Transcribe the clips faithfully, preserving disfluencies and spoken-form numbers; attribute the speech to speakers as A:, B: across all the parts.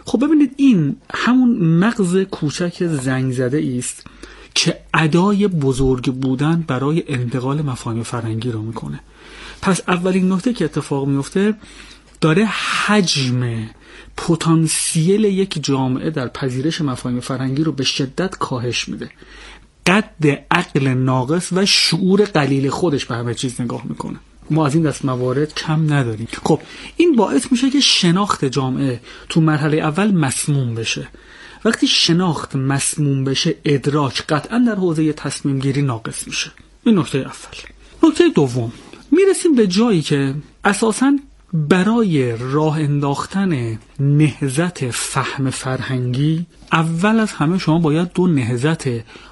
A: خب ببینید این همون مغز کوچک زنگ زده است که ادای بزرگ بودن برای انتقال مفاهیم فرهنگی رو میکنه. پس اولین نکته که اتفاق میفته داره حجم پتانسیل یک جامعه در پذیرش مفاهیم فرهنگی رو به شدت کاهش میده. قد عقل ناقص و شعور قلیل خودش به همه چیز نگاه میکنه. ما از این دست موارد کم نداریم. خب این باعث میشه که شناخت جامعه تو مرحله اول مسموم بشه. وقتی شناخت مسموم بشه ادراک قطعا در حوزه تصمیم گیری ناقص میشه. این نکته اول. نکته دوم، میرسیم به جایی که اساساً برای راه انداختن نهضت فهم فرهنگی اول از همه شما باید دو نهضت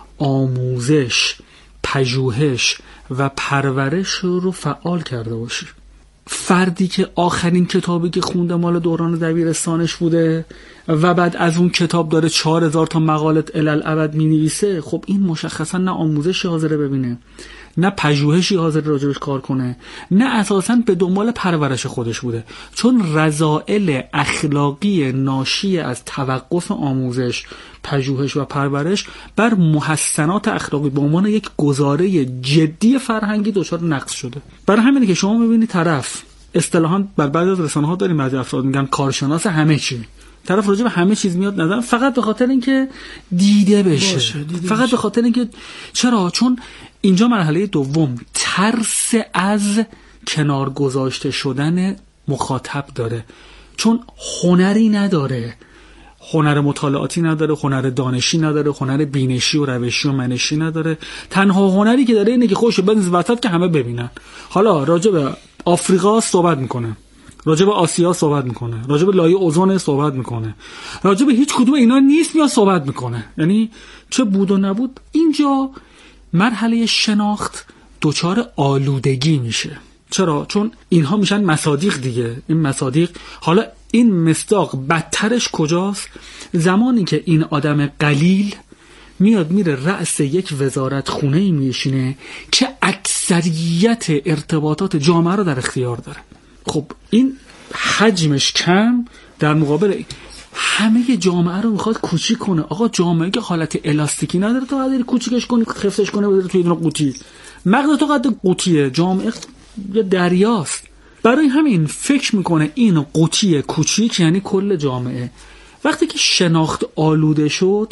A: آموزش، پژوهش و پرورش رو فعال کرده باشی. فردی که آخرین کتابی که خونده مال دوران دبیرستانش بوده و بعد از اون کتاب داره چهار هزار تا مقالت الالعبد می نویسه، خب این مشخصا نه آموزشی حاضره ببینه، نه پژوهشی حاضر راجبش کار کنه، نه اساساً به دنبال پرورش خودش بوده. چون رذائل اخلاقی ناشی از توقف آموزش، پژوهش و پرورش بر محسنات اخلاقی به عنوان یک گزاره جدی فرهنگی دچار نقص شده. برای همینه که شما میبینید طرف اصطلاحاً بر بعضی از رسانه‌ها داریم بعضی افراد میگن کارشناس همه چی. طرف راجع به همه چیز میاد نظر فقط به خاطر اینکه دیده بشه، باشه، دیده فقط بشه. به خاطر اینکه چرا؟ چون اینجا مرحله دوم ترس از کنار گذاشته شدن مخاطب داره، چون هنری نداره، هنر مطالعاتی نداره، هنر دانشی نداره، هنر بینشی و روشی و منشی نداره. تنها هنری که داره اینه که خوش بنز وسط که همه ببینن. حالا راجع به آفریقا صحبت میکنه، راجع به آسیا صحبت میکنه، راجع به لایه اوزون صحبت میکنه، راجع به هیچ کدوم اینا نیست یا صحبت میکنه. یعنی چه بود و نبود. اینجا مرحله شناخت دچار آلودگی میشه. چرا؟ چون اینها میشن مصادیق دیگه. این مصادیق، حالا این مصداق بدترش کجاست؟ زمانی که این آدم قلیل میاد میره رأس یک وزارت خونه‌ای میشینه که اکثریت ارتباطات جامعه رو در اختیار داره. خب این حجمش کم در مقابل همه جامعه رو میخواد کوچیک کنه. آقا جامعه که حالت الاستیکی نداره تو قدری کوچیکش کنی، خفتش کنه بذاره توی یه قوطی. مغز تو قد قوطیه، جامعه یه دریاست. برای همین فکر میکنه این قوطی کوچیک یعنی کل جامعه. وقتی که شناخت آلوده شد،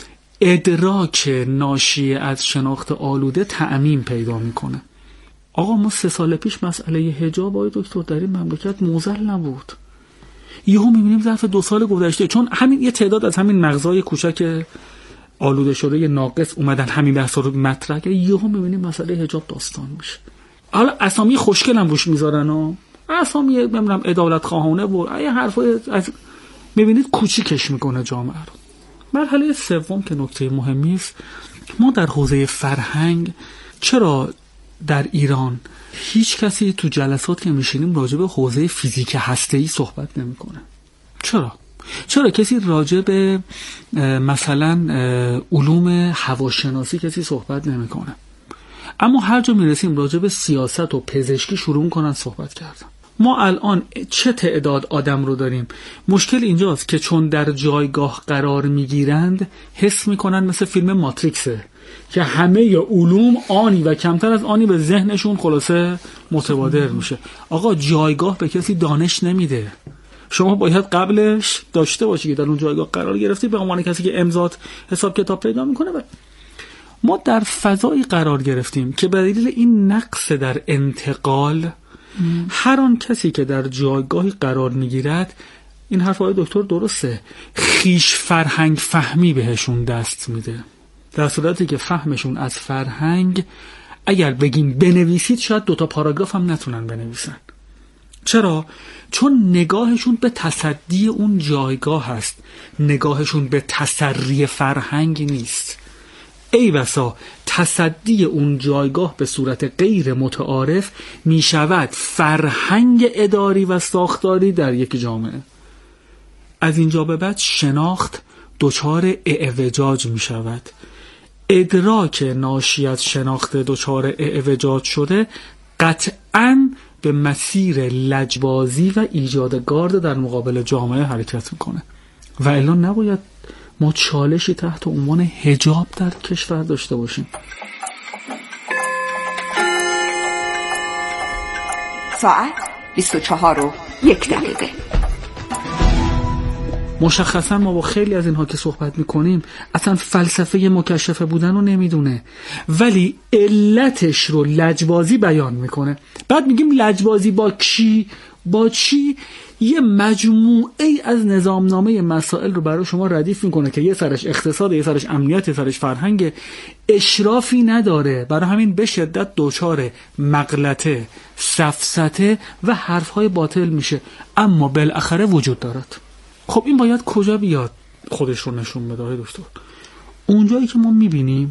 A: ادراک ناشی از شناخت آلوده تعمیم پیدا میکنه. آقا ما سه سال پیش مسئله حجاب آقای دکتر در این مملکت موزل نبود. یهو میبینیم ظرف دو سال گذشته چون همین یه تعداد از همین مغزای کوچک آلوده شده ناقص اومدن همین بحثا رو مطرح کردن، یهو میبینیم مسئله حجاب داستان میشه. حالا اسامی خوشگل هم روش میذارن و اسامی نمیدونم عدالت خواهانه و این حرفای از میبینید کوچیکش میکنه جامعه رو. مرحله سوم که نکته مهمی است، ما در حوزه فرهنگ چرا در ایران هیچ کسی تو جلسات که میشینیم راجع به حوزه فیزیک هسته‌ای صحبت نمیکنه؟ چرا؟ چرا کسی راجع به مثلا علوم هواشناسی کسی صحبت نمیکنه؟ اما هر جا میرسیم راجع به سیاست و پزشکی شروع میکنن صحبت کردن. ما الان چه تعداد آدم رو داریم؟ مشکل اینجاست که چون در جایگاه قرار میگیرند حس میکنن مثل فیلم ماتریکسه که همه علوم آنی و کمتر از آنی به ذهنشون خلاصه متبادر میشه. آقا جایگاه به کسی دانش نمیده. شما باید قبلش داشته باشی که در اون جایگاه قرار گرفتی به عنوان کسی که امضات حساب کتاب پیدا میکنه. ما در فضایی قرار گرفتیم که به دلیل این نقص در انتقال هر آن کسی که در جایگاهی قرار میگیرد، این حرفای دکتر درسته، خیش فرهنگ فهمی بهشون دست میده، در صورتی که فهمشون از فرهنگ اگر بگیم بنویسید شاید دوتا پاراگراف هم نتونن بنویسن. چرا؟ چون نگاهشون به تصدی اون جایگاه هست، نگاهشون به تسری فرهنگ نیست. ای بسا تصدی اون جایگاه به صورت غیر متعارف می شود فرهنگ اداری و ساختاری در یک جامعه. از اینجا به بعد شناخت دچار اعوجاج می شود. ادراک ناشی از شناخت دچار اعوجاج شده قطعاً به مسیر لجبازی و ایجاد گارد در مقابل جامعه حرکت میکنه. و الا نباید ما چالشی تحت عنوان حجاب در کشور داشته باشیم.
B: ساعت بیست و چهار و یک دقیقه.
A: مشخصا ما با خیلی از اینها که صحبت میکنیم اصلا فلسفه مکشفه بودن رو نمیدونه، ولی علتش رو لجبازی بیان میکنه. بعد میگیم لجبازی با کی؟ با چی؟ یه مجموعه ای از نظامنامه مسائل رو برای شما ردیف میکنه که یه سرش اقتصاد، یه سرش امنیت، یه سرش فرهنگ، اشرافی نداره. برای همین به شدت دوچار مغلطه، سفسطه و حرفهای باطل میشه، اما بالاخره وجود دارد. خب این باید کجا بیاد خودش رو نشون بده دکتر؟ اونجایی که ما میبینیم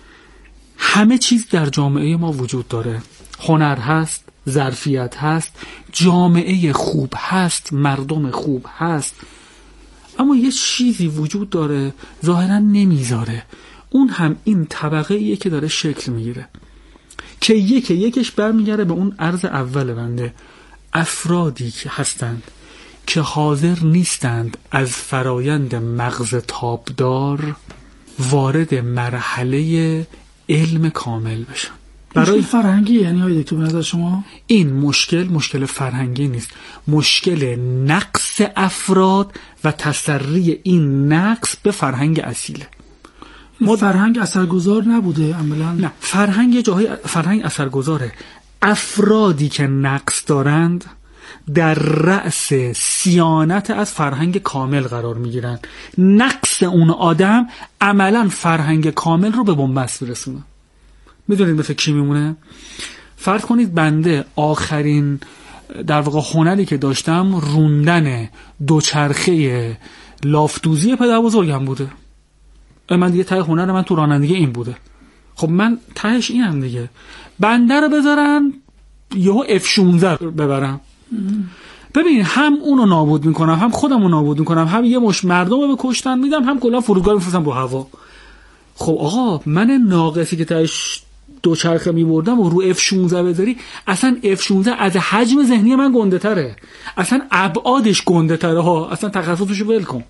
A: همه چیز در جامعه ما وجود داره، هنر هست، ظرفیت هست، جامعه خوب هست، مردم خوب هست، اما یه چیزی وجود داره ظاهرا نمیذاره. اون هم این طبقه ایه که داره شکل میگیره که یک یکش برمیگره به اون عرض اول بنده. افرادی که هستند که حاضر نیستند از فرایند مغز تابدار وارد مرحله علم کامل بشن.
C: برای فرهنگی یعنی های دکتر به نظر شما
A: این مشکل مشکل فرهنگی نیست، مشکل نقص افراد و تسری این نقص به فرهنگ اصیله.
C: ما فرهنگ اثرگذار نبوده عملاً.
A: نه، فرهنگ جاهای فرهنگ اثرگذاره. افرادی که نقص دارند در رأس صیانت از فرهنگ کامل قرار میگیرن. نقص اون آدم عملاً فرهنگ کامل رو به بنبست برسونه. میدونید مثل کی میمونه؟ فرض کنید بنده آخرین در واقع هنری که داشتم روندن دوچرخه لافتوزی پدر بزرگم بوده. من دیگه ته هنر من تو رانندگی این بوده. خب من تهش اینم دیگه، بنده رو بذارن یهو اف شانزده ببرم. ببین هم اونو نابود میکنم، هم خودمو نابود میکنم، هم یه مش مردم رو به کشتن میدم، هم کلا فرودگاه میفرستم رو هوا. خب آقا من ناقصی که تهش دوچرخه میبردم و رو اف شانزده بذاری، اصلا اف شانزده از حجم ذهنی من گنده تره، اصلا ابعادش گنده تره ها، اصلا تخصصشو ول کن.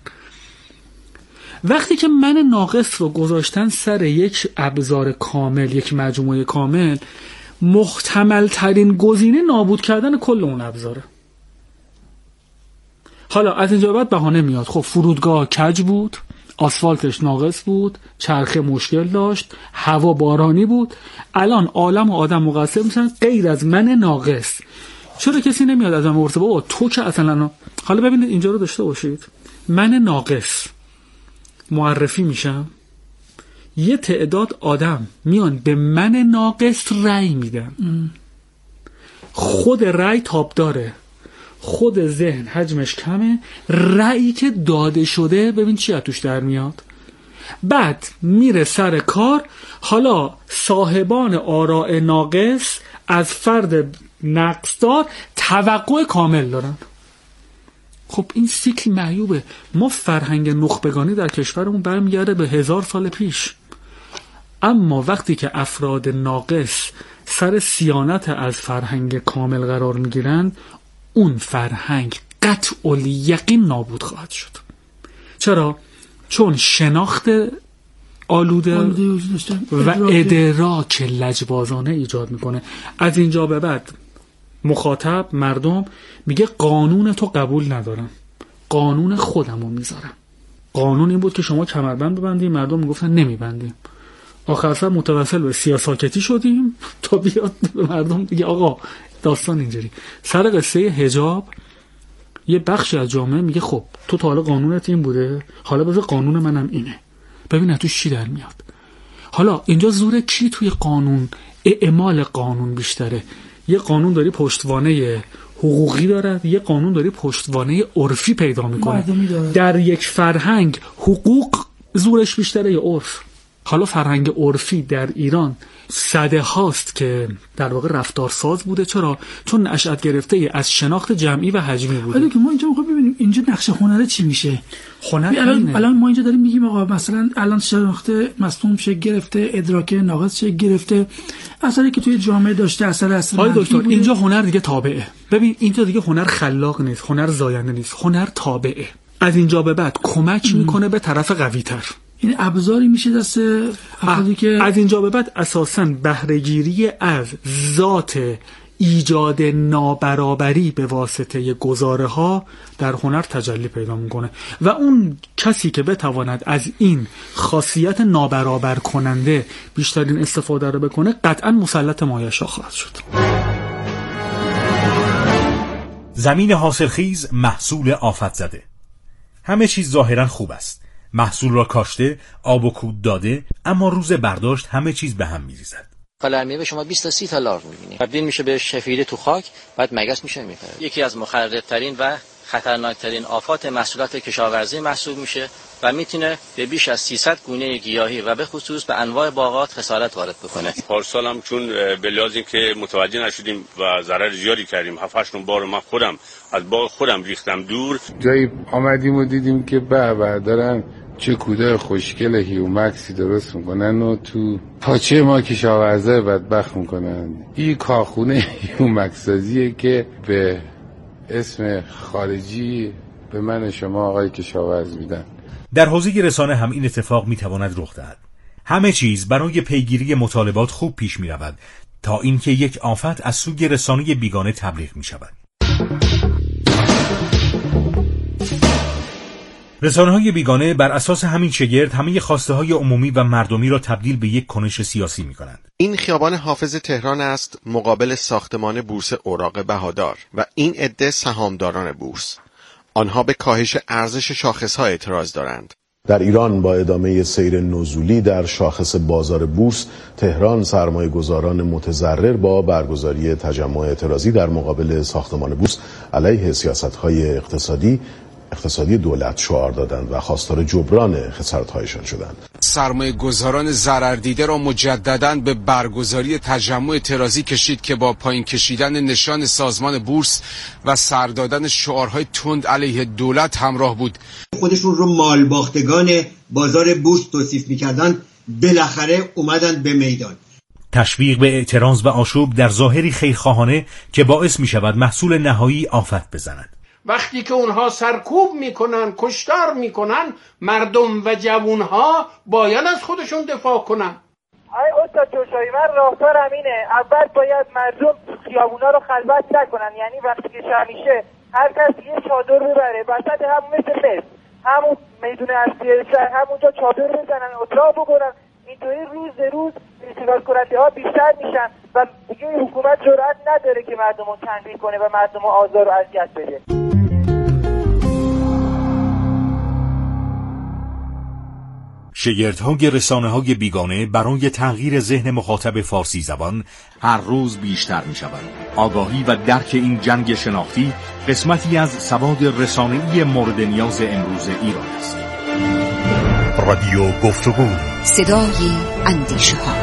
A: وقتی که من ناقص رو گذاشتن سر یک ابزار کامل، یک مجموعه کامل، محتمل ترین گزینه نابود کردن کل اون ابزاره. حالا از اینجا بعد بهانه میاد خب فرودگاه کج بود، آسفالتش ناقص بود، چرخه مشکل داشت، هوا بارانی بود، الان عالم و آدم مقصر میشن غیر از من ناقص. چرا کسی نمیاد از من بپرسه بابا تو که اصلا؟ حالا ببینید اینجا رو داشته باشید، من ناقص معرفی میشم، یه تعداد آدم میان به من ناقص رأی میدن. خود رأی تاب داره، خود ذهن حجمش کمه، رأیی که داده شده ببین چی از توش در میاد. بعد میره سر کار. حالا صاحبان آراء ناقص از فرد نقصدار توقع کامل دارن. خب این سیکل معیوبه. ما فرهنگ نخبگانی در کشورمون برمیگرده به هزار سال پیش، اما وقتی که افراد ناقص سر صیانت از فرهنگ کامل قرار میگیرند، اون فرهنگ قطع الیقین نابود خواهد شد. چرا؟ چون شناخت آلوده, آلوده و ادراک لجبازانه ایجاد میکنه. از اینجا به بعد مخاطب مردم میگه قانون تو قبول ندارم، قانون خودمو میذارم. قانون این بود که شما کمربند ببندیم، مردم میگفتن نمیبندیم. آخر سر متوسل به سیاساکتی شدیم تا بیاد به مردم دیگه آقا داستان اینجوری. سر قصه حجاب یه بخشی از جامعه میگه خب تو تا حالا قانونت این بوده، حالا بذار قانون منم اینه، ببین تو چی در میاد. حالا اینجا زور کی توی قانون اعمال قانون بیشتره؟ یه قانون داری پشتوانه حقوقی داره، یه قانون داری پشتوانه عرفی پیدا میکنه. در یک فرهنگ حقوق زورش بیشتره یا عرف؟ حالا فرهنگ عرفی در ایران صده هاست که در واقع رفتارساز بوده. چرا؟ چون نشأت گرفته از شناخت جمعی و حجمی بوده.
C: ولی که ما اینجا میخوایم ببینیم اینجا نقش هنره چی میشه.
A: هنر
C: الان الان ما اینجا داریم میگیم آقا مثلا الان شناخت مصدوم شه گرفته، ادراک ناقص شه گرفته، اثری که توی جامعه داشته اثر اصل.
A: های دکتر بوده. اینجا هنر دیگه تابعه. ببین اینجا دیگه هنر خلاق نیست، هنر زاینده نیست، هنر تابعه. از اینجا به بعد کمک میکنه به طرف قوی تر.
C: این ابزاری میشه دست افرادی که
A: از اینجا به بعد اساساً بهره‌گیری از ذات ایجاد نابرابری به واسطه گزاره ها در هنر تجلی پیدا میکنه و اون کسی که بتواند از این خاصیت نابرابر کننده بیشترین استفاده رو بکنه قطعاً مسلط مایشا خواهد شد.
D: زمین حاصلخیز محصول آفت زده. همه چیز ظاهرا خوب است. محصول را کاشته، آب و کود داده، اما روز برداشت همه چیز به هم میریزد.
E: کالر به شما بیست تا سی تا لارو می‌بینید. تبدیل میشه به شفیده تو خاک، بعد مگس میشه میپره. یکی از مخرب‌ترین و خطرناکترین آفات محصولات کشاورزی محسوب میشه و میتونه به بیش از سیصد گونه گیاهی و به خصوص به انواع باغات خسارت وارد بکنه.
F: پارسال هم چون به لحاظ اینکه متوجه نشدیم و ضرر زیادی کردیم، هفت هشت بار من خودم از باغ خودم ریختم دور.
G: جایی آمدیم و دیدیم که به به دارن چه کودای خوشگل هیومکسی درست میکنن و تو پاچه ما کشاورزای بدبخت میکنن. این کارخونه هیومکس سازیه که به اسم خارجی به من شما آقای کشاورز میدن.
D: در حوزه رسانه هم این اتفاق میتواند رخ دهد. همه چیز برای پیگیری مطالبات خوب پیش میرود تا اینکه یک آفت از سوی رسانه بیگانه تبلیغ میشود. رسانه‌های بیگانه بر اساس همین شگرد همه خواسته‌های عمومی و مردمی را تبدیل به یک کنش سیاسی می‌کنند.
H: این خیابان حافظ تهران است مقابل ساختمان بورس اوراق بهادار و این عده سهامداران بورس. آنها به کاهش ارزش شاخص‌ها اعتراض دارند.
I: در ایران با ادامه سیر نزولی در شاخص بازار بورس، تهران سرمایه‌گذاران متضرر با برگزاری تجمع اعتراضی در مقابل ساختمان بورس علیه سیاست‌های اقتصادی اقتصادی دولت شعار دادند و خواستار جبران خسارت‌هایشان شدند.
J: سرمایه‌گذاران ضرر دیده را مجدداً به برگزاری تجمع اعتراضی کشید که با پایین کشیدن نشان سازمان بورس و سر دادن شعارهای تند علیه دولت همراه بود.
K: خودشون رو مالباختگان بازار بورس توصیف می‌کردند، بالاخره اومدن به میدان.
D: تشویق به اعتراض و آشوب در ظاهری خیرخواهانه که باعث می‌شود محصول نهایی آفت بزند.
L: وقتی که اونها سرکوب میکنن، کشتار میکنن، مردم و جوانها باید از خودشون دفاع کنن.
M: آی استاد جوشایی، من راهکارم اینه، اول باید مردم خیابونا رو خلوت نکنن، یعنی وقتی که شب میشه هر کس یه چادر ببره وسط همون مثل مصر همون میدون اصلی شهر همونجا چادر بزنن، اتراق بکنن. اینطوری روز روز استقبال کننده ها بیشتر میشن و دیگه حکومت جرئت نداره که مردم رو تنبیه کنه و مردم رو آزار و اذیت بده.
D: شگردهای رسانه‌های بیگانه برای تغییر ذهن مخاطب فارسی زبان هر روز بیشتر می‌شوند. آگاهی و درک این جنگ شناختی قسمتی از سواد رسانه‌ای مورد نیاز امروز ایران است. رادیو گفتگو،
B: صدای اندیشه‌ها.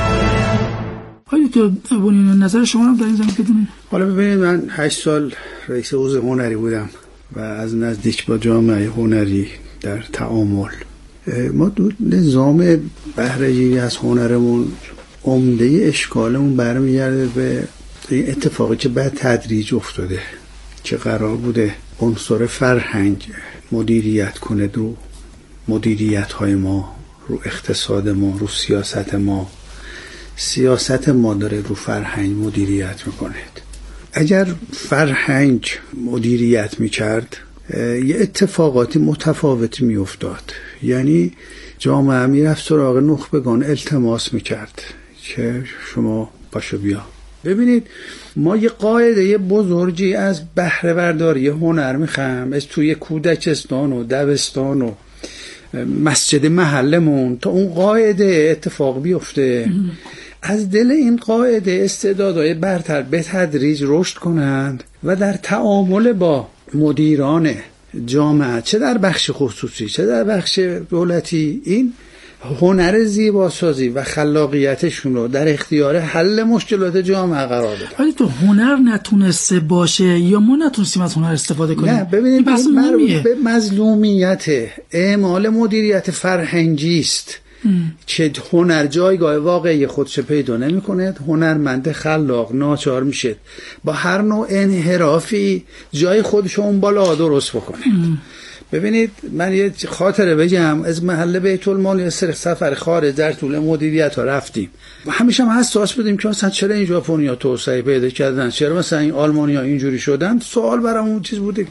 C: آیا تو ببینید نظر شما هم در این زمینه بدونید؟
N: حالا ببینید، من هشت سال رئیس حوزه هنری بودم و از نزدیک با جامعه هنری در تعامل. ما دو نظام بهره‌گیری از هنرمون عمده اشکالمون برمیگرده به این اتفاقی که بعد تدریج افتاده که قرار بوده عنصر فرهنگ مدیریت کنه رو مدیریت های ما، رو اقتصاد ما، رو سیاست ما. سیاست ما داره رو فرهنگ مدیریت میکنه. اگر فرهنگ مدیریت میکرد یه اتفاقاتی متفاوتی میافتاد، یعنی جامعه میرفت سراغ نخبگان التماس میکرد که شما پاشو بیا. ببینید، ما یه قاعده بزرگی از بهره برداری هنر میخوام از توی کودکستان و دبستان و مسجد محلمون تا اون قاعده اتفاق بیفته. از دل این قاعده استعدادهای برتر به تدریج رشد کنند و در تعامل با مدیران جامعه، چه در بخش خصوصی چه در بخش دولتی، این هنر زیباسازی و خلاقیتشون رو در اختیار حل مشکلات جامعه قرار بدن.
C: ولی تو هنر نتونسته باشه یا ما نتونستیم از هنر استفاده کنیم؟
N: نه، ببینید، این مربوط به مظلومیت اعمال مدیریت فرهنگی است که هنر جایگاه واقعی خودش پیدا نمی‌کنه. هنرمند خلاق ناچار میشه با هر نوع انحرافی جای خودش اون بالا درست بکنه. ببینید من یه خاطره بگم. از محله بیت المال یه سر سفر خارج در طول مدیریت ها رفتیم. همیشه هم حساس بودیم که مثلا چرا این ژاپنیا توسعه پیدا کردن، چرا مثلا این آلمانیا اینجوری شدن. سوال برامون چیز بوده.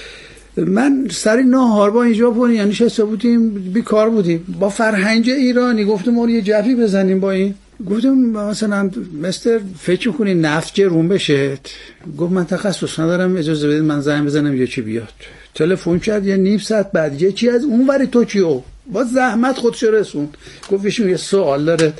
N: من سری ناهار با این ژاپنیا نشسته بودیم، بیکار بودیم، با فرهنگ ایرانی گفتم ما یه جفی بزنیم با این. گفتم مثلا مستر فکر می‌کنی نفت جرون بشه؟ گفت من تخصص ندارم، اجازه بدید من زنگ بزنم یه چی بیاد. تلفن کرد یه نیم ساعت بعد یکی از اون ور توکیو با زحمت خودش رسون. گفت ایشون یه سوال داره.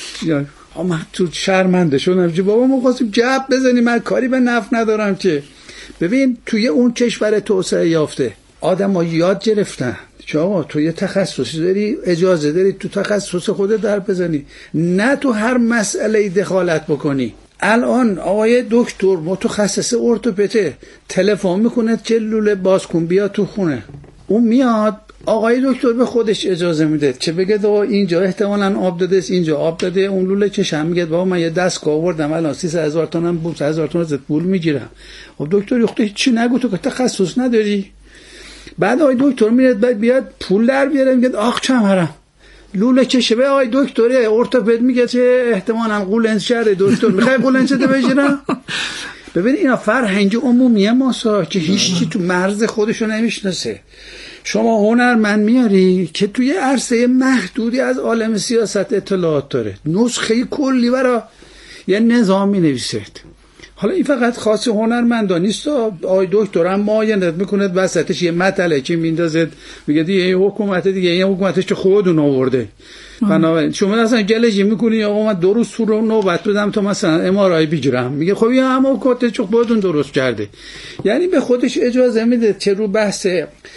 N: من تو شرمنده شدم. بابا ما خواستیم جب بزنیم، من کاری به نفت ندارم که. ببین توی اون کشور توسعه یافته آدم‌ها یاد گرفتن که آقا تو یه تخصصی داری، اجازه داری تو تخصص خودت در بزنی، نه تو هر مسئله دخالت بکنی. الان آقای دکتر متخصص ارتوپده تلفن میکنه که لوله باز کن بیا تو خونه، اون میاد. آقای دکتر به خودش اجازه میده که بگه آقا اینجا احتمالاً آب داده است، اینجا آب داده، اون لوله چشم میگه بابا من یه دستگاه آوردم الان سیصد هزار تومن بود، سیصد هزار تومن زد پول میگیرم. خب دکتر یخته چی نگو، تو که تخصص نداری. بعد آقای دکتر میاد بیاد پول در بیاره میگه آخ چمرم لوله چشه. به آقای دکتر ارتوپد میگه که احتمالاً قولنج شهر دکتر میخوای قولنج تو بگیرم. ببین اینا فرهنگ عمومی ماسا که هیچ چی تو مرز خودشو نمیشناسه. شما هنرمند میاری که توی عرصه محدودی از عالم سیاست اطلاعات داره، نسخه کلی برای یه نظام مینویسید. حالا این فقط خاص هنرمندان نیست. آقای دکتر هم معاینت میکنه وسطش یه مطلعه که میندازه میگه دیگه این حکومت دیگه این حکومتش که خودتون آورده. بنابراین شما اصلا گلجی میکنی آقا من دو روز رو نوبت بدم تا مثلا ام آر آی بگیرم، میگه خب این هم حکومت چه خودتون درست کرده. یعنی به خودش اجازه میده که رو بحث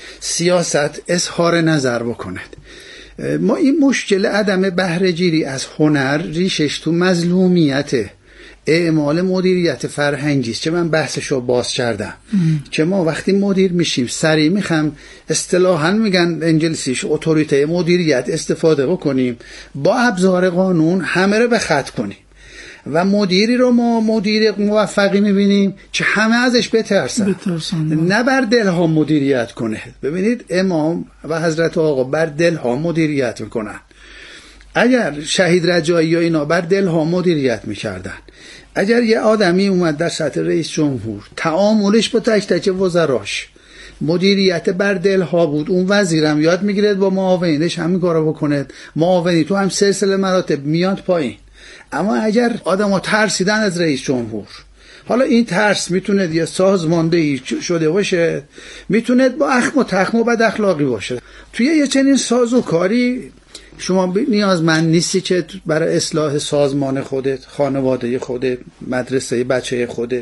N: سیاست اظهار نظر بکند. ما این مشکل عدم بهره گیری از هنر ریشش تو مظلومیته، اعمال مدیریت فرهنگی است که من بحثشو باز کردم ام. که ما وقتی مدیر میشیم سریع میخوام اصطلاحاً میگن انگلیسیش اتوریته مدیریت استفاده بکنیم، با ابزار قانون همه رو به خط کنیم و مدیری رو ما مدیر موفقی میبینیم که همه ازش بترسن، نه بر دلها مدیریت کنه. ببینید امام و حضرت آقا بر دلها مدیریت میکنن. اگر شهید رجایی یا اینا بر دلها مدیریت میکردن، اگر یه آدمی اومد در سطح رئیس جمهور تعاملش با تک تک وزراش مدیریت بر دلها بود، اون وزیرم یاد میگیره با معاونینش همین کارو بکنه، معاونی تو هم سلسله مراتب میاد پایین. اما اگر آدم‌ها ترسیدن از رئیس جمهور، حالا این ترس میتونه یه سازماندهی شده باشه، میتونه با اخم و تخم و بد اخلاقی باشه. توی یه چنین سازوکاری شما نیازمند نیستی که برای اصلاح سازمان خودت، خانواده خودت، مدرسه بچه خودت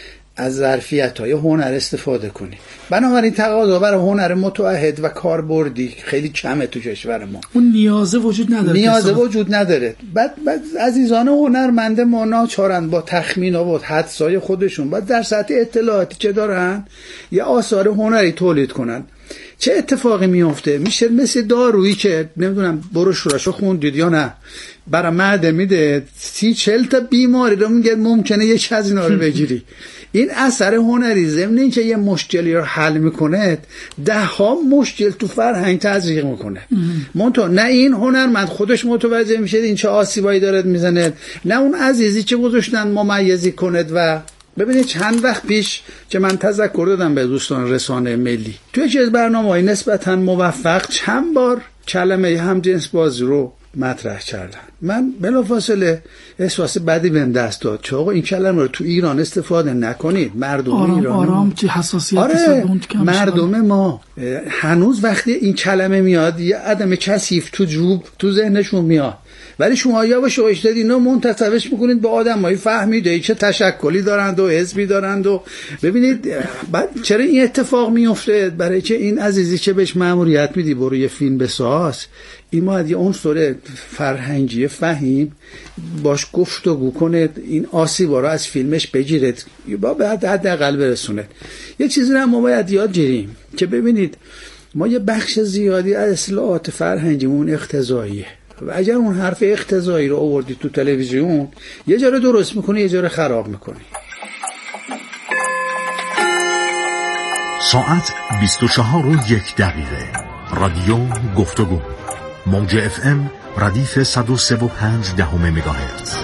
N: از ظرفیت‌های هنر استفاده کنی. بنابراین تقاضا برای هنر متعهد و کاربردی خیلی کمه تو کشور ما.
C: اون نیازه وجود نداره.
N: نیازه وجود نداره. بعد, بعد عزیزان هنرمند ما ناچارن با تخمینات و حدسای خودشون بعد در سطح اطلاعاتی که دارن یه آثار هنری تولید کنن. چه اتفاقی میفته؟ میشه مثل دارویی که نمیدونم بروشوراشو خوندید یا نه، برای معده میده سی چل تا بیماری رو میگه ممکنه یک از اینا رو بگیری. این اثر هنری ضمن این که یه مشکلی رو حل میکنه ده ها مشکل تو فرهنگ تزریق میکنه. منتها نه این هنرمند خودش متوجه میشه این چه آسیبایی داره میزنه، نه اون عزیزی که گذاشتن ممیزی کند. و ببینید چند وقت پیش که من تذکر دادم به دوستان رسانه ملی توی چیز برنامه‌های نسبتاً موفق چند بار کلمه همجنس بازی رو مطرح کردن. من بلافاصله احساس بدی بهم دست داد که آقا این کلمه رو تو ایران استفاده نکنید. مردم
C: آرام
N: ایران
C: آرام که حساسیت
N: آره مردم ما هنوز وقتی این کلمه میاد یه عدم کثیف تو جوب تو ذهنشون میاد، ولی شما یواش یواش دارید اینو منتسبش میکنید به آدمای فهمیده که تشکلی دارند و حزبی دارند. و ببینید بعد چرا این اتفاق میفته؟ برای که این عزیزی که بهش مأموریت میدی برو یه فیلم بساز، این ما یه عنصر فرهنگی فهیم باش گفتگو کنه، این آسیبا رو از فیلمش بگیرید با به حداقل برسونه. یه چیزی رو ما باید یاد گیریم که ببینید ما یه بخش زیادی از اصلاحات فرهنگیمون اقتضاییه و اگر اون حرف اقتضایی رو آوردی تو تلویزیون یه جا رو درست میکنی یه جا رو خراب میکنی.
D: ساعت بیست و چهار و یک دقیقه. رادیو گفتگو موج اف ام ردیف صد و سه و پنج دهم مگاهرتز.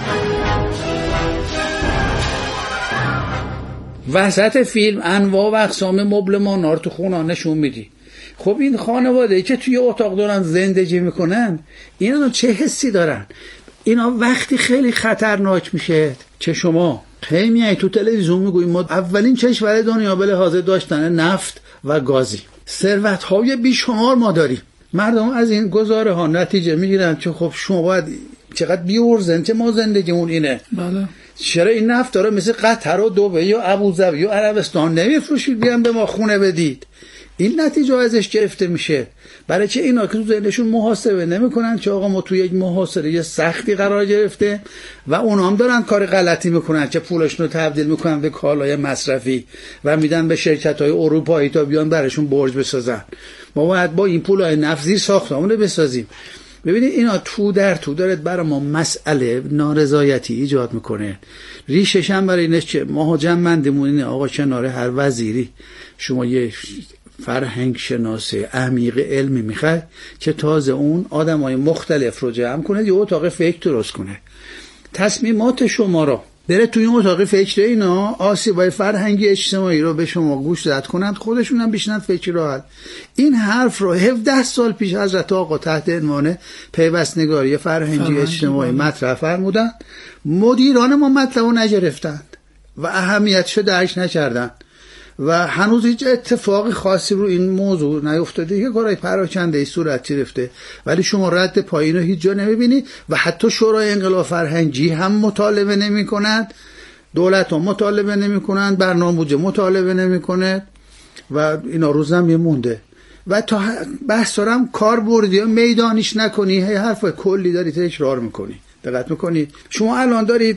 N: وسط فیلم انواع و اقسام مبلمان رو تو خونه نشون میدی. خب این خانواده که توی اتاق دارن زندگی میکنن اینا چه حسی دارن؟ اینا وقتی خیلی خطرناک میشه چه شما خیلی تو تلویزیون میگوییم ما اولین کشور دنیا به لحاظ داشتن نفت و گازی، ثروت‌های بیشمار ما داریم. مردم از این گزاره ها نتیجه میگیرن که خب شما باید چقدر بیورزن که ما زندگیمون اینه.
C: بله.
N: چرا این نفت داره مثل قطر و دبی یا ابوظبی و عربستان نمیفروشید بیان به ما خونه بدید؟ این نتیجه ازش گرفته میشه. برای چه اینا که تو ذهنشون محاسبه نمیکنن که آقا ما تو یک محاصره سختی قرار گرفته و اونا هم دارن کار غلطی میکنن که پولشون رو تبدیل میکنن به کالای مصرفی و میدن به شرکت‌های اروپایی تا بیان براشون برج بسازن. ما باید با این پولای نفت زیر ساختمون بسازیم. ببینید اینا تو در تو داره برای ما مسئله نارضایتی ایجاد میکنه. ریشش هم برای اینه که ما جمع‌بندیمون اینه آقا کنار هر وزیری شما یه فرهنگ شناسه عمیق علمی میخواد که تازه اون آدمای مختلف رو جمع کنه یه اتاق فکر درست کنه. تصمیمات شما رو بره توی اون اتاق فکر اینا آسیبای فرهنگی اجتماعی رو به شما گوش داد کنند، خودشون هم بشنن فکر راحت. این حرف رو هفده سال پیش حضرت آقا تحت عنوان پیوستنگاری فرهنگی, فرهنگی اجتماعی مطرح فرمودند. مدیران ما مطلب رو نگرفتند و اهمیتش رو درک نکردند و هنوز هیچ اتفاقی خاصی رو این موضوع نیفتاده که کارهای پراکنده صورت گرفته، ولی شما رد پایین رو هیچ جا نمیبینی و حتی شورای انقلاب فرهنگی هم مطالبه نمی کنند، دولت هم مطالبه نمی کنند، برنامه بودجه مطالبه نمی کنند و اینا روزم یه مونده و تا بحث دارم کار بردی یا میدانیش نکنی هی حرف کلی داری تکرار میکنی. دقت میکنی شما الان دارید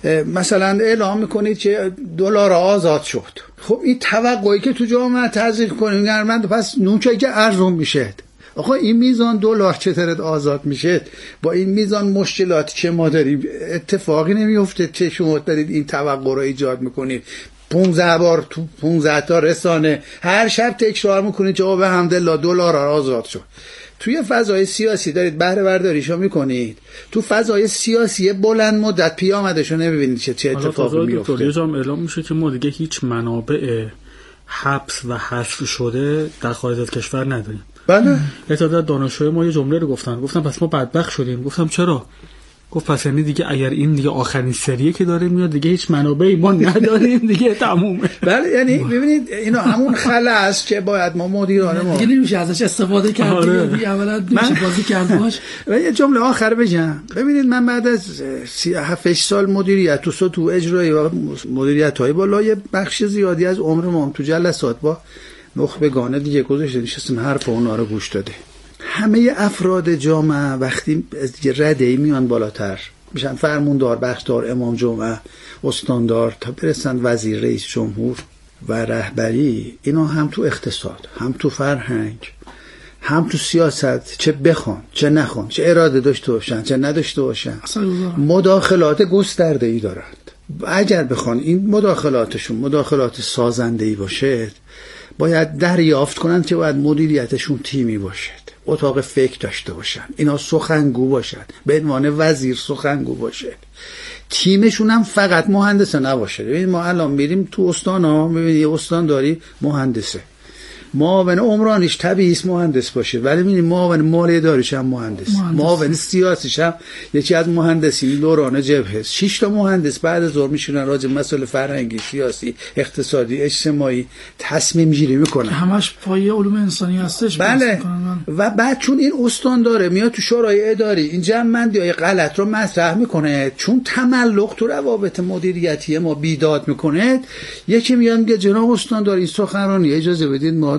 N: مثلا اعلام میکنید که دلار آزاد شد. خب این توقعی که تو جامعه تزریق کنید گرمند پس نوچه که ارزون میشه. آقا این میزان دلار چطورت آزاد میشه؟ با این میزان مشکلاتی که ما داریم اتفاقی نمیفته که شما دارید این توقع رو ایجاد میکنید. پونزده بار تو پونزده تا رسانه هر شب تکرار میکنید که به حمدالله دلار آزاد شد. توی فضای سیاسی دارید بهره برداریشو میکنید، تو فضای سیاسی بلند مدت پیامدشو نمیبینید چه چه اتفاقی میفته.
A: حالا تازه اعلام میشه که ما دیگه هیچ منابع حبس و حذف شده در خارج از کشور نداریم.
N: بله.
A: یه تعداد دانشجوی ما یه جمله رو گفتن، گفتم پس ما بدبخت شدیم. گفتم چرا؟ گفت پس یعنی دیگه اگر این دیگه آخرین سریه که داره میاد دیگه هیچ منابعی ما نداریم دیگه تمومه.
N: بله یعنی ببینید اینا همون خلا است که باید ما مدیران ما
C: دیگه نمیشه ازش استفاده کرد. دیگه اولا نمیشه بازی کرد باش.
N: و یه جمله آخر بگم. ببینید من بعد از هفت سال مدیریت تو سطوح اجرایی و مدیریت‌های بالا یه بخش زیادی از عمرم تو جلسات با نخبگان دیگه گذاشته نشستم حرف اونا رو گوش داده. همه افراد جامعه وقتی از یه رده‌ای میان بالاتر میشن فرماندار، بخشدار، امام جمعه، استاندار تا برسن وزیر، رئیس جمهور و رهبری، اینا هم تو اقتصاد، هم تو فرهنگ، هم تو سیاست چه بخوان چه نخوان، چه اراده داشته باشن چه نداشته باشن مداخلات گسترده‌ای دارند. اگر بخوان این مداخلاتشون مداخلات سازنده‌ای باشه باید دریافت کنن که باید مدیریتشون تیمی باشد، اتاق فکر داشته باشن، اینا سخنگو باشن، به عنوان وزیر سخنگو باشه، تیمشون هم فقط مهندس نباشه. ببین ما الان میریم تو استان ها میبینی یه استان داری مهندسه، معاون عمرانیش طبیعی مهندس باشه، ولی میبینی معاون مالی داریش هم مهندس، معاون سیاسیش هم یکی از مهندسین دوران جبهه. شش تا مهندس بعد از ظهر میشونن راجع به مسائل فرهنگی، سیاسی، اقتصادی، اجتماعی تصمیم گیری میکنن.
C: همش پایه علوم انسانی هستش.
N: بله. و بعد چون این استان داره میاد تو شورای اداری این جمع‌بندی‌های غلط رو مطرح میکنه، چون تملق تو روابط مدیریتی ما بیداد میکنه، یکی میاد میگه جناب استان داره این سخنرانی اجازه بدید ما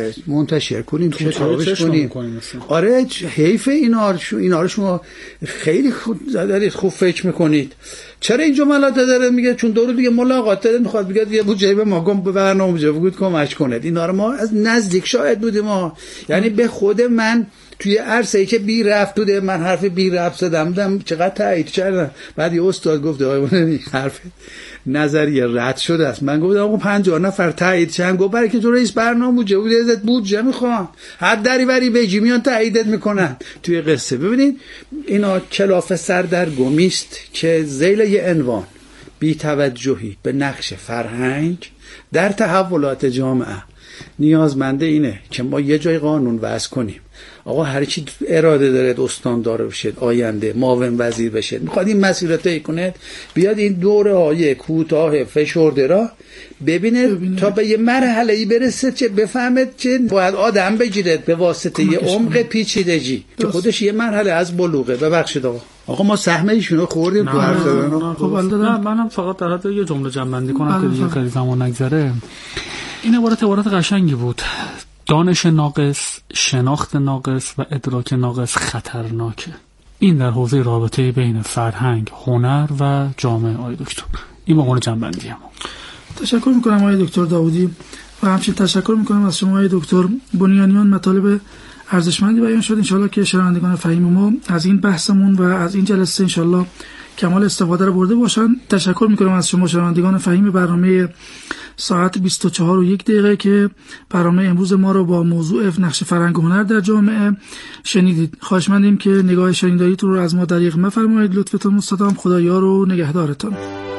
N: منتشر کنیم، چطورش کنیم. آره حیف اینا رو اینا رو شما خیلی خود دارید خوب فکر میکنید. چرا این جملات داره میگه چون دور دیگه ملاقات داره میخواد بگه دیگه بود جیب ما گم به برنامه بوده بود کمک کنه. اینا رو ما از نزدیک شاهد بودیم ما. یعنی به خود من توی عرصه‌ای که بی ربط بوده من حرف بی ربط زدم بودم چقدر تایید کردم. بعد یه استاد گفت آقا این حرف نظریه رد شده است. من گفتم آقا پنجاه نفر تایید چن. گفت برای که تو رئیس برنامه بودجه بود ازت بودجه میخوان هر دری بری بگی میان تاییدت میکنن. توی قصه ببینید اینا کلاف سردرگمی است که ذیل یه عنوان بی توجهی به نقش فرهنگ در تحولات جامعه نیازمنده اینه که ما یه جای قانون وضع کنیم. آقا هر چی اراده داره استاندار بشه، آینده معاون وزیر بشه، میخواد این مسیر رو طی کنه، بیاد این دوره های کوتاه فشرده را ببینه, ببینه تا به یه مرحله ای برسه که بفهمه که باید آدم بگیره به واسطه یه عمق پیچیدگی که خودش یه مرحله از بلوغه. ببخشید آقا آقا ما سهم ایشونو خوردیم تو حرف زدن.
A: خب نه منم فقط در حد یه جمله جمع‌بندی کنم که دیگه خیلی زمان نگذره. این عبارت عبارت قشنگی بود. دانش ناقص، شناخت ناقص و ادراک ناقص خطرناکه. این در حوزه رابطه بین فرهنگ، هنر و جامعه. آقای دکتر این مقوله جنبندی هم.
C: تشکر میکنم آقای دکتر داوودی و همچنین تشکر میکنم از شما آقای دکتر بنیانیان. مطالب ارزشمندی بیان شد. انشالله که شنوندگان فهیم ما از این بحثمون و از این جلسه انشالله کمال استفاده رو برده باشن. تشکر میکنم از شما شنوندگان فهیم برنامه ساعت بیست و چهار و یک دقیقه که برنامه امروز ما رو با موضوع نقش فرهنگ و هنر در جامعه شنیدید. خواهشمندیم که نگاه شنیداریتون رو از ما دریغ مفرمایید. لطفتون مستدام. خدایا رو نگهدارتون.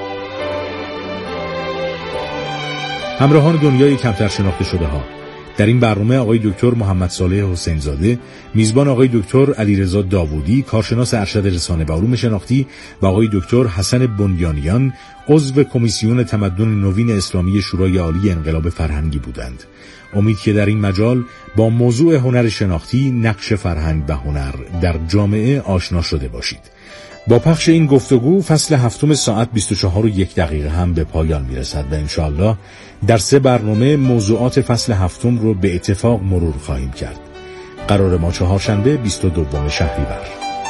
D: همراهان دنیای کمتر شناخته شده ها، در این برنامه آقای دکتر محمد صالح حسین زاده، میزبان آقای دکتر علیرضا داوودی، کارشناس ارشد رسانه و علوم شناختی، و آقای دکتر حسن بنیانیان، عضو کمیسیون تمدن نوین اسلامی شورای عالی انقلاب فرهنگی بودند. امید که در این مجال با موضوع هنر شناختی، نقش فرهنگ و هنر در جامعه آشنا شده باشید. با پخش این گفتگو فصل هفتم ساعت بیست و چهار و یک دقیقه هم به پایان میرسد و انشاءالله در سه برنامه موضوعات فصل هفتم رو به اتفاق مرور خواهیم کرد. قرار ما چهارشنبه بیست و دوم شهریور.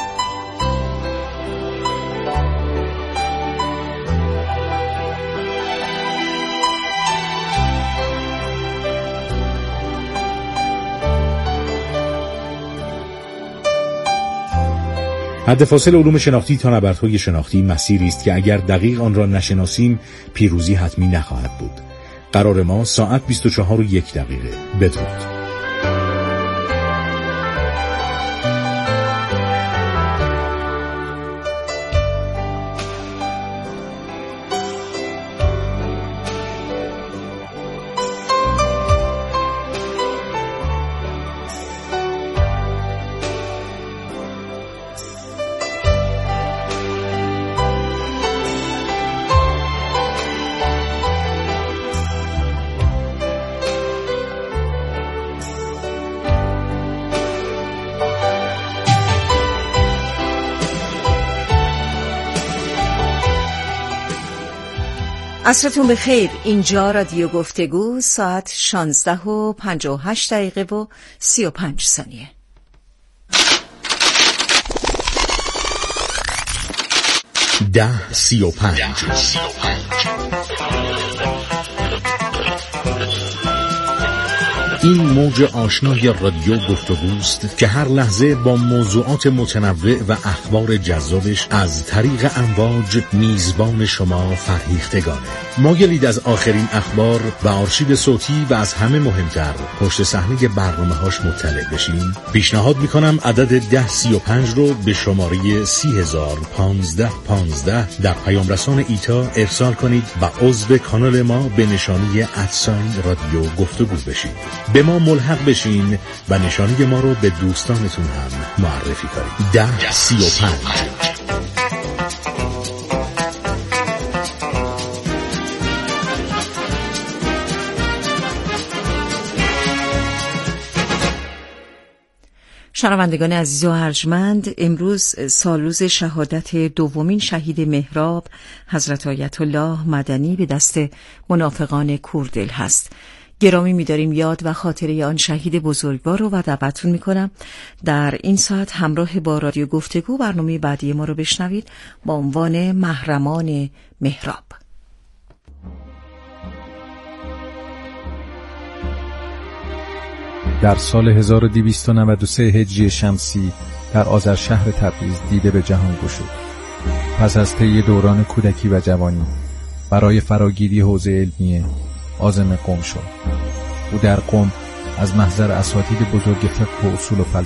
D: حد فاصل علوم شناختی تا نبردهای شناختی مسیری است که اگر دقیق آن را نشناسیم پیروزی حتمی نخواهد بود. قرار ما ساعت بیست و چهار و یک دقیقه. بدرود.
O: عصرتون بخیر. اینجا رادیو گفتگو، ساعت شانزده و پنجاه و هشت دقیقه و سی و پنج ثانیه.
D: ده سی و پنج. این موج آشنای رادیو گفتگوست که هر لحظه با موضوعات متنوع و اخبار جذابش از طریق امواج میزبان شما فرهیختگانه. مایلید از آخرین اخبار و آرشیو صوتی و از همه مهمتر پشت صحنه برنامه‌هاش مطلع بشین؟ پیشنهاد میکنم عدد ده سی و پنج رو به شماره سی هزار پانزده پانزده در پیام رسان ایتا ارسال کنید و عضو کانال ما به نشانی ادساین رادیو گفتگو بشید. به ما ملحق بشین و نشانی ما رو به دوستانتون هم معرفی کنید. ده سی و پنج.
O: شنوندگان عزیز و ارجمند، امروز سالروز شهادت دومین شهید مهراب حضرت آیت الله مدنی به دست منافقان کوردل هست. گرامی می‌داریم یاد و خاطره آن شهید بزرگوار رو و دعوتتون می‌کنم در این ساعت همراه با رادیو گفتگو برنامه بعدی ما رو بشنوید با عنوان محرمان مهراب.
P: در سال هزار و دویست و نود و سه هجری شمسی در آذرشهر تبریز دیده به جهان گشود. پس از طی دوران کودکی و جوانی برای فراگیری حوزه علمیه عازم قم شد. او در قم از محضر اساتید بزرگ فقه و اصول و فلسفه